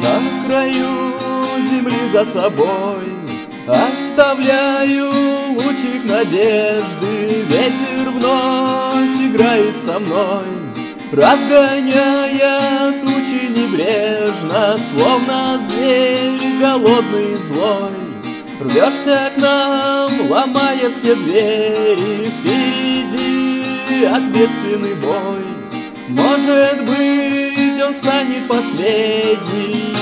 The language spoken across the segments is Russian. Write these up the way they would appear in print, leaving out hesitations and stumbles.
На краю земли за собой оставляю лучик надежды. Ветер вновь играет со мной, разгоняя тучи небрежно, словно зверь голодный и злой. Рвешься к нам, ломая все двери, впереди ответственный бой. Может быть, он станет последний.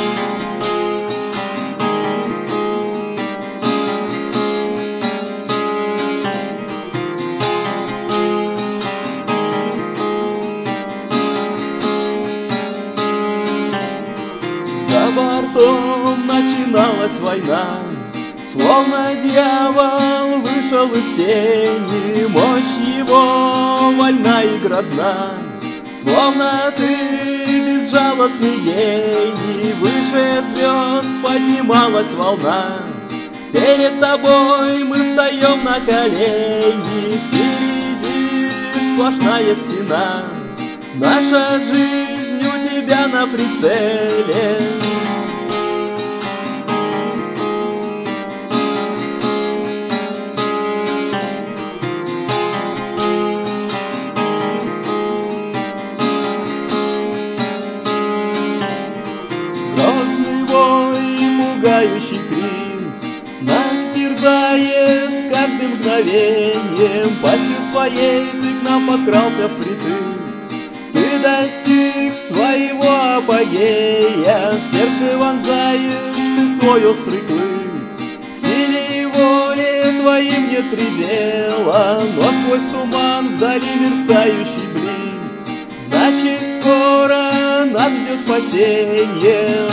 За бортом начиналась война, словно дьявол вышел из тени. Мощь его вольна и грозна, словно ты безжалостный гений. Выше звезд поднималась волна, перед тобой мы встаем на колени. Впереди сплошная стена, наша жизнь у тебя на прицеле. Грозный вой, пугающий крик нас терзает с каждым мгновением. Пастью своей ты к нам подкрался впритык, ты достиг своего апогея. В сердце вонзаешь ты свой острый клык, силе и воле твоим нет предела. Но сквозь туман вдали мерцающий блик, значит, скоро нас ждет спасение.